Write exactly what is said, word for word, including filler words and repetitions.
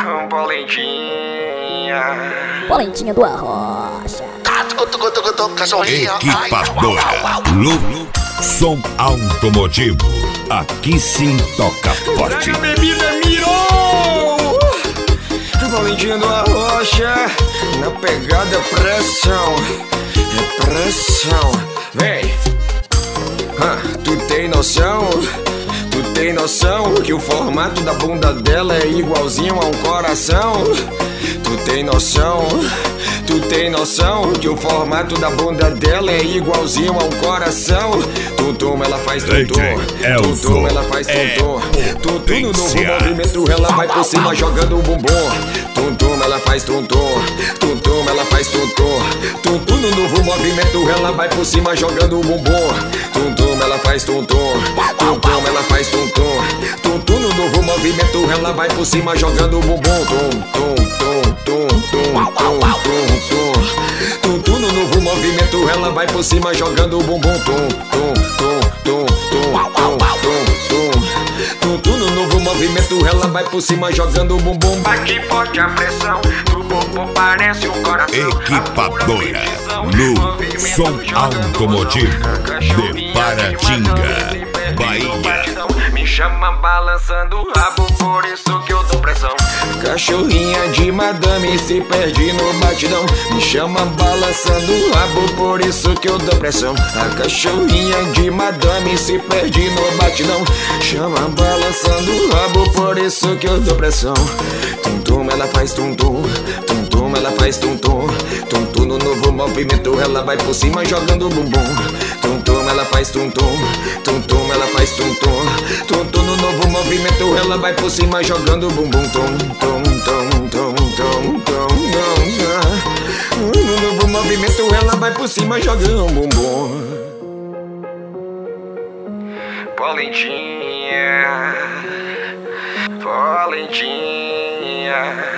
Polentinha. Polentinha do Arrocha. Equipadora Lu, som automotivo. Aqui sim toca forte. A bebida mirou. Polentinha do Arrocha. Na pegada pressão. É pressão. Vem. Ah, tu tem noção? Tu tem noção que o formato da bunda dela é igualzinho a um coração? Tu tem noção? Tu tem noção que o formato da bunda dela é igualzinho a um coração? Tum-tum, ela faz tum-tum. Tum-tum, ela faz tum-tum. Tum-tum, no novo movimento ela vai por cima jogando o bumbum. Tum-tum, ela faz tum-tum. Tum-tum, ela faz tum-tum. Tum-tum, no novo movimento ela vai por cima jogando o bumbum. Tum-tum, ela faz tum-tum. Tum-tum, ela faz tum-tum. Tum-tum, no novo movimento ela vai por cima jogando o bumbum. Tum-tum, tum-tum, tum-tum, tum-tum. Tum-tum, no novo movimento ela vai por cima jogando o bumbum. Tum-tum, tum-tum, tum-tum, tum-tum. Tum-tum, no novo movimento ela vai por cima jogando o bumbum. Bate forte a pressão, do bumbum parece um coração. Equipadora Lu, som automotivo de Paratinga, Bahia. Me chama balançando o rabo, por isso que eu dou pressão. Cachorrinha de madame se perde no batidão. Me chama balançando o rabo, por isso que eu dou pressão. A cachorrinha de madame se perde no batidão. Chama balançando o rabo, por isso que eu dou pressão. Tum-tum, ela faz tum-tum. Tum-tum, ela faz tum-tum. Tum-tum, no novo movimento ela vai por cima jogando o bumbum. Tum-tum, ela faz tum-tum. Tum-tum, ela faz tum-tum. Tum-tum, no novo movimento ela vai por cima jogando o bumbum. Tum-tum, tum-tum, tum-tum, tum-tum. No novo movimento ela vai por cima jogando o bumbum. Polentinha, polentinha.